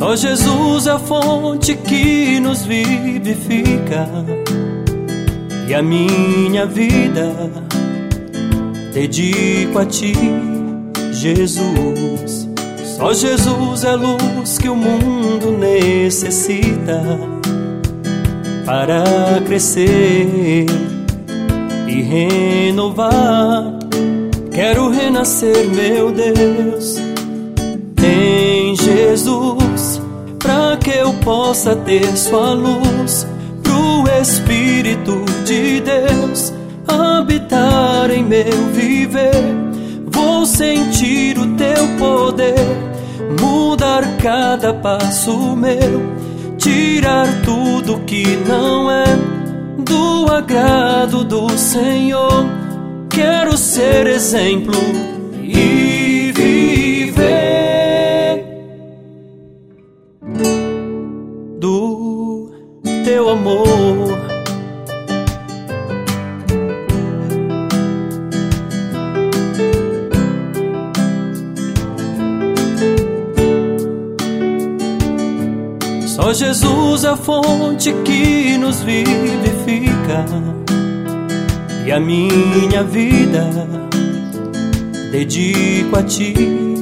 Só Jesus é a fonte que nos vivifica, e a minha vida dedico a Ti, Jesus. Só Jesus é a luz que o mundo necessita para crescer e renovar. Quero renascer, meu Deus, em Jesus, para que eu possa ter Sua luz, pro Espírito de Deus habitar em meu viver. Vou sentir o Teu poder, mudar cada passo meu, tirar tudo que não é do agrado do Senhor. Quero ser exemplo e viver do Teu amor. Só Jesus é a fonte que nos vivifica, e a minha vida dedico a Ti,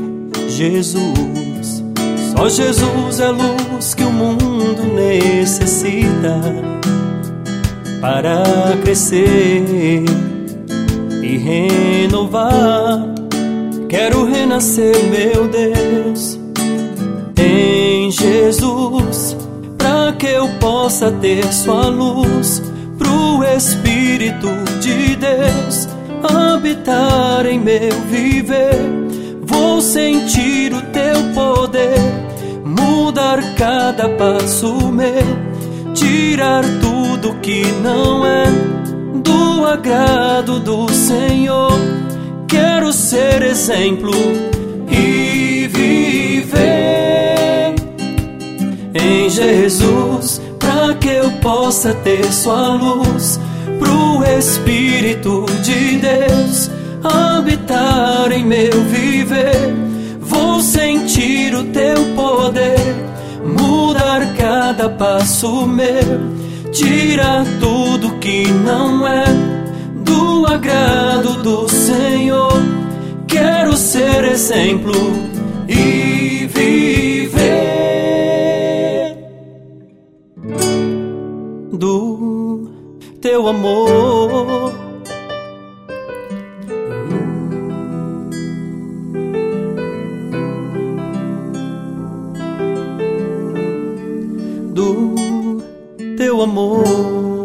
Jesus. Só Jesus é a luz que o mundo necessita para crescer e renovar. Quero renascer, meu Deus, em Jesus, para que eu possa ter Sua luz, pro Espírito de Deus habitar em meu viver. Vou sentir o Teu poder, mudar cada passo meu, tirar tudo que não é do agrado do Senhor. Quero ser exemplo e viver em Jesus, para que eu possa ter Sua luz, pro Espírito de Deus habitar em meu viver. Vou sentir o Teu poder, mudar cada passo meu, tirar tudo que não é do agrado do Senhor. Quero ser exemplo e viver do Teu amor. Do Teu amor.